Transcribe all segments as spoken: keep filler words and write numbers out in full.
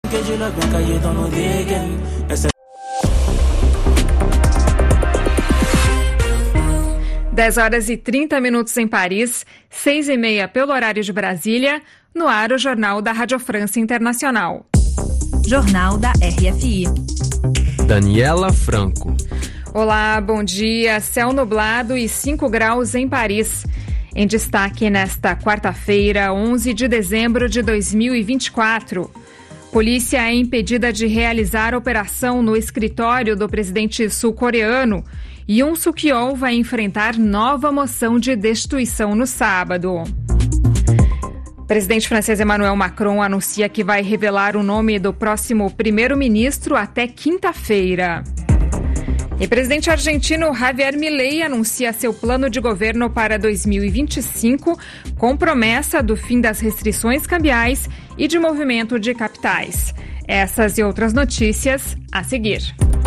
dez horas e trinta minutos em Paris, seis e meia pelo horário de Brasília, no ar o Jornal da Rádio França Internacional. Jornal da R F I. Daniela Franco. Olá, bom dia. Céu nublado e cinco graus em Paris. Em destaque nesta quarta-feira, onze de dezembro de dois mil e vinte e quatro. Polícia é impedida de realizar operação no escritório do presidente sul-coreano. Yoon Suk-yeol vai enfrentar nova moção de destituição no sábado. O presidente francês Emmanuel Macron anuncia que vai revelar o nome do próximo primeiro-ministro até quinta-feira. E o presidente argentino Javier Milei anuncia seu plano de governo para dois mil e vinte e cinco, com promessa do fim das restrições cambiais e de movimento de capitais. Essas e outras notícias a seguir.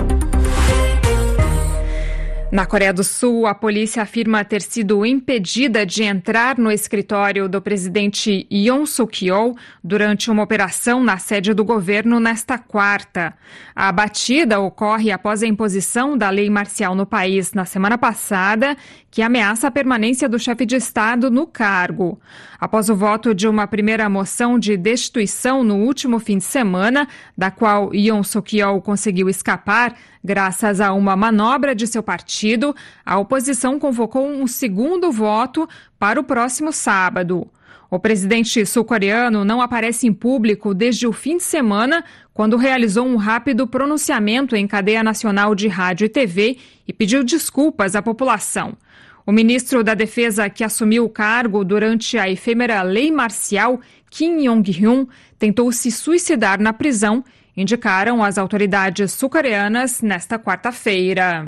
Na Coreia do Sul, a polícia afirma ter sido impedida de entrar no escritório do presidente Yoon Suk-yeol durante uma operação na sede do governo nesta quarta. A batida ocorre após a imposição da lei marcial no país na semana passada, que ameaça a permanência do chefe de Estado no cargo. Após o voto de uma primeira moção de destituição no último fim de semana, da qual Yoon Suk-yeol conseguiu escapar, graças a uma manobra de seu partido, a oposição convocou um segundo voto para o próximo sábado. O presidente sul-coreano não aparece em público desde o fim de semana, quando realizou um rápido pronunciamento em cadeia nacional de rádio e T V e pediu desculpas à população. O ministro da Defesa, que assumiu o cargo durante a efêmera lei marcial, Kim Yong-hyun, tentou se suicidar na prisão, indicaram as autoridades sul-coreanas nesta quarta-feira.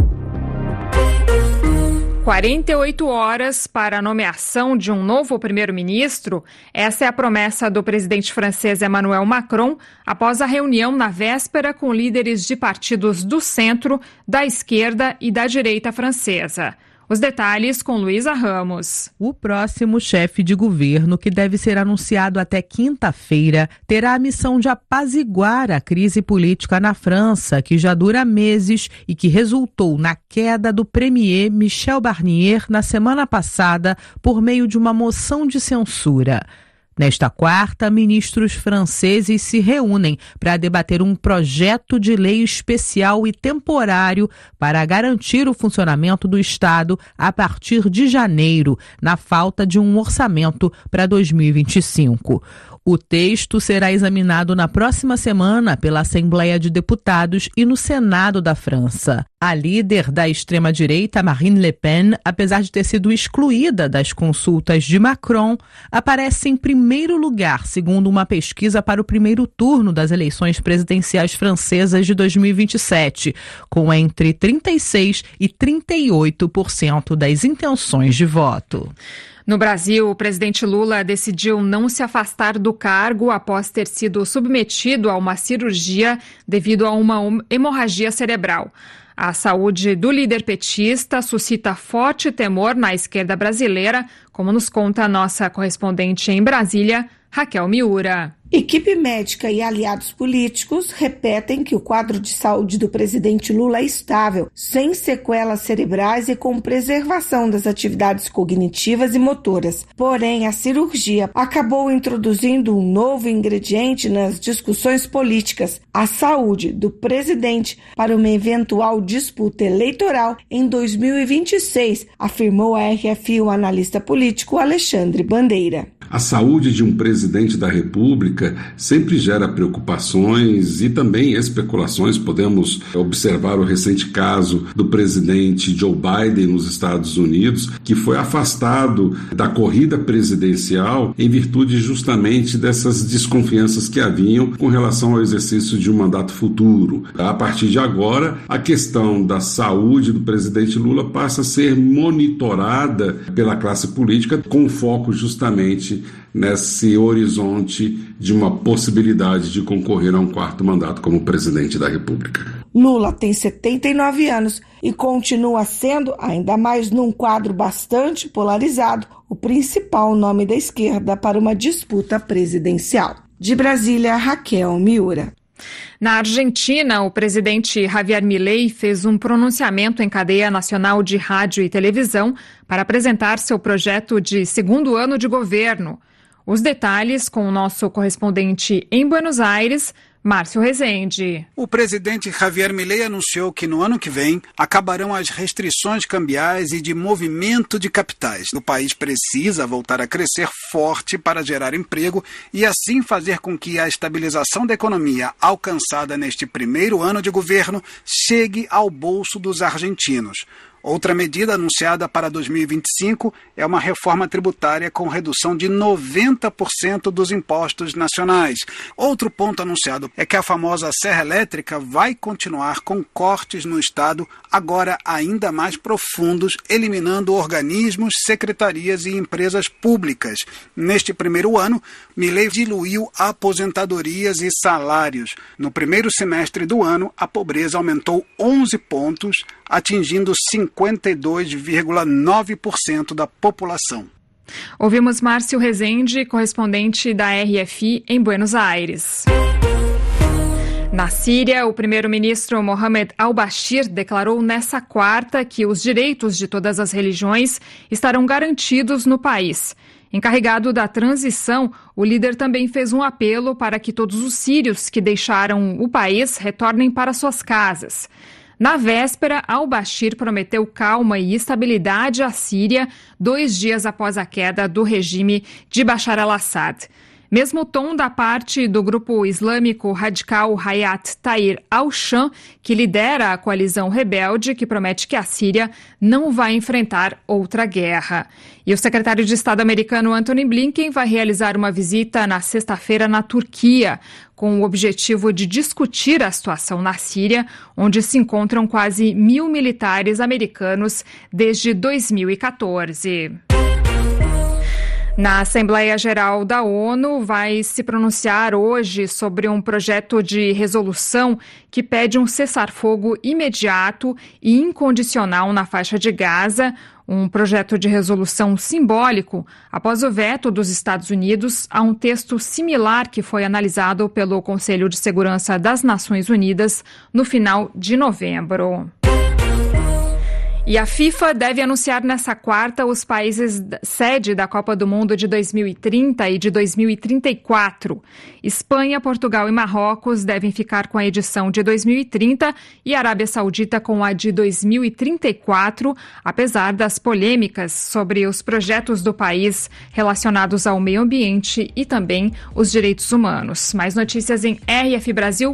quarenta e oito horas para a nomeação de um novo primeiro-ministro. Essa é a promessa do presidente francês Emmanuel Macron após a reunião na véspera com líderes de partidos do centro, da esquerda e da direita francesa. Os detalhes com Luísa Ramos. O próximo chefe de governo, que deve ser anunciado até quinta-feira, terá a missão de apaziguar a crise política na França, que já dura meses e que resultou na queda do premier Michel Barnier na semana passada por meio de uma moção de censura. Nesta quarta, ministros franceses se reúnem para debater um projeto de lei especial e temporário para garantir o funcionamento do Estado a partir de janeiro, na falta de um orçamento para dois mil e vinte e cinco. O texto será examinado na próxima semana pela Assembleia de Deputados e no Senado da França. A líder da extrema-direita, Marine Le Pen, apesar de ter sido excluída das consultas de Macron, aparece em primeiro lugar, segundo uma pesquisa para o primeiro turno das eleições presidenciais francesas de dois mil e vinte e sete, com entre trinta e seis por cento e trinta e oito por cento das intenções de voto. No Brasil, o presidente Lula decidiu não se afastar do cargo após ter sido submetido a uma cirurgia devido a uma hemorragia cerebral. A saúde do líder petista suscita forte temor na esquerda brasileira, como nos conta a nossa correspondente em Brasília, Raquel Miura. Equipe médica e aliados políticos repetem que o quadro de saúde do presidente Lula é estável, sem sequelas cerebrais e com preservação das atividades cognitivas e motoras. Porém, a cirurgia acabou introduzindo um novo ingrediente nas discussões políticas: a saúde do presidente para uma eventual disputa eleitoral em dois mil e vinte e seis, afirmou a R F I o analista político Alexandre Bandeira. A saúde de um presidente da República sempre gera preocupações e também especulações. Podemos observar o recente caso do presidente Joe Biden nos Estados Unidos, que foi afastado da corrida presidencial em virtude justamente dessas desconfianças que haviam com relação ao exercício de um mandato futuro. A partir de agora, a questão da saúde do presidente Lula passa a ser monitorada pela classe política com foco justamente nesse horizonte de uma possibilidade de concorrer a um quarto mandato como presidente da República. Lula tem setenta e nove anos e continua sendo, ainda mais num quadro bastante polarizado, o principal nome da esquerda para uma disputa presidencial. De Brasília, Raquel Miura. Na Argentina, o presidente Javier Milei fez um pronunciamento em cadeia nacional de rádio e televisão para apresentar seu projeto de segundo ano de governo. Os detalhes com o nosso correspondente em Buenos Aires, Márcio Rezende. O presidente Javier Milei anunciou que no ano que vem acabarão as restrições cambiais e de movimento de capitais. O país precisa voltar a crescer forte para gerar emprego e assim fazer com que a estabilização da economia alcançada neste primeiro ano de governo chegue ao bolso dos argentinos. Outra medida anunciada para dois mil e vinte e cinco é uma reforma tributária com redução de noventa por cento dos impostos nacionais. Outro ponto anunciado é que a famosa Serra Elétrica vai continuar com cortes no Estado, agora ainda mais profundos, eliminando organismos, secretarias e empresas públicas. Neste primeiro ano, Milei diluiu aposentadorias e salários. No primeiro semestre do ano, a pobreza aumentou onze pontos, atingindo cinquenta e dois vírgula nove por cento da população. Ouvimos Márcio Rezende, correspondente da R F I em Buenos Aires. Na Síria, o primeiro-ministro Mohamed al-Bashir declarou nesta quarta que os direitos de todas as religiões estarão garantidos no país. Encarregado da transição, o líder também fez um apelo para que todos os sírios que deixaram o país retornem para suas casas. Na véspera, al-Bashir prometeu calma e estabilidade à Síria dois dias após a queda do regime de Bashar al-Assad. Mesmo tom da parte do grupo islâmico radical Hayat Tahrir al-Sham, que lidera a coalizão rebelde que promete que a Síria não vai enfrentar outra guerra. E o secretário de Estado americano Antony Blinken vai realizar uma visita na sexta-feira na Turquia, com o objetivo de discutir a situação na Síria, onde se encontram quase mil militares americanos desde dois mil e quatorze. Na Assembleia Geral da ONU vai se pronunciar hoje sobre um projeto de resolução que pede um cessar-fogo imediato e incondicional na faixa de Gaza, um projeto de resolução simbólico após o veto dos Estados Unidos a um texto similar que foi analisado pelo Conselho de Segurança das Nações Unidas no final de novembro. E a FIFA deve anunciar nesta quarta os países sede da Copa do Mundo de dois mil e trinta e de dois mil e trinta e quatro. Espanha, Portugal e Marrocos devem ficar com a edição de dois mil e trinta e Arábia Saudita com a de dois mil e trinta e quatro, apesar das polêmicas sobre os projetos do país relacionados ao meio ambiente e também os direitos humanos. Mais notícias em r f brasil